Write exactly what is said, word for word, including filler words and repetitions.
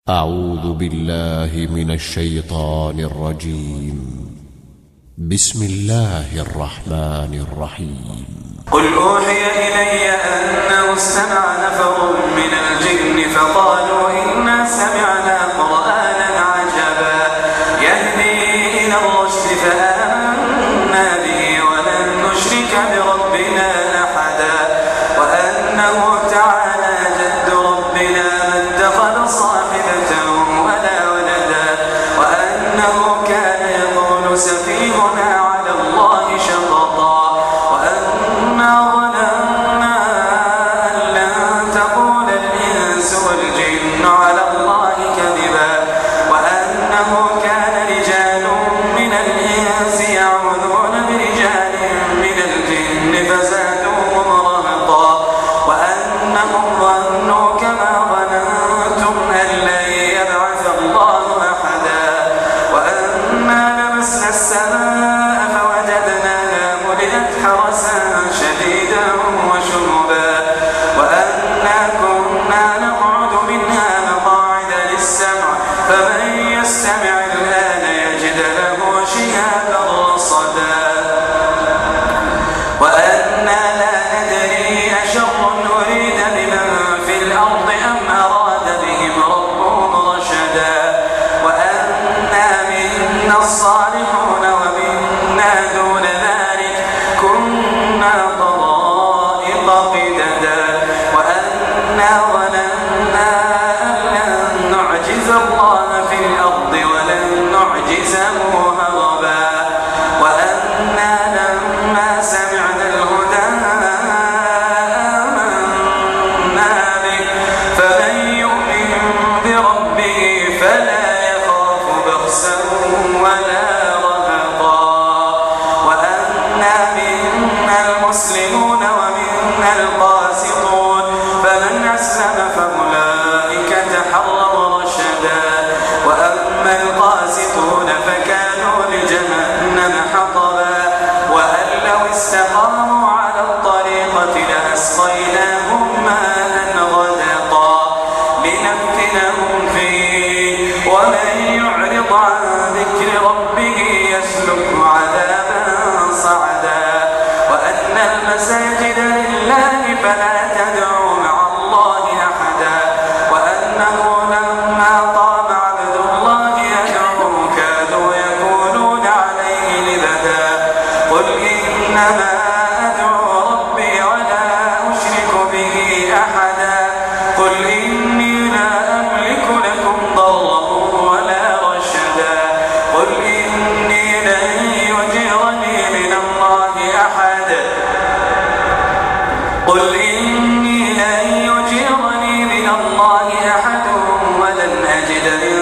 أعوذ بالله من الشيطان الرجيم. بسم الله الرحمن الرحيم. قل أوحي إلي أنه استمع نفر من الجن فقالوا إنا سمعنا قرآنا عجبا يهدي إلى الرشد فآمنا به ولن نشرك بربنا أحدا وأنه تعالى جد ربنا ما اتخذ صاحبة ولا ولدا وأنه كان يقول سفيهنا على الله شططا وأنا ظننا أن لن تقول الإنس والجن على الله كذبا وأنه كان رجال من الإنس يعوذون برجال من الجن فزادوهم رهقا وأنهم ظنوا كما ظننتم أن لن يبعث الله أحدا وأنا لمسنا السماء فوجدناها ملئت حرسا شديدا وشهبا وأنا كنا نقعد منها مقاعد للسمع فمن يستمع الآن يجد له شهابا رصدا وأنا لا ندري أشر أريد بمن في الأرض أم أراد بهم ربهم رشدا وأنا منا الصالحون ومنا دون ذلك كنا طرائق قددا وأنا ظننا أن لن نعجز الله في الأرض ولن نعجزه هربا وأنا لما سمعنا الهدى آمنا به فمن يؤمن بربه فلا يخاف بخسا ولا رهقا وأنا منا المسلمون ومنا القاسطون فمن أسلم فأولئك تحروا رشدا وأما القاسطون فكانوا لجهنم حطبا وأن لو استقاموا على الطريقة لأسقيناهم ماء غدقا لنفتنهم فيه ومن يعرض عن ذكر ربه يسلكه عذابا صعدا وأن المساجد لله فلا تدعوا مع الله أحدا وأنه لما قام عبد الله يدعوه كادوا يكونون عليه لبدا قل إنما أدعو ربي ولا أشرك به أحدا قل إني لا أملك لكم ضرا ولا رشدا قل إني لن يجيرني من الله أحد قل إني لن يجيرني من الله أحد ولن أجد من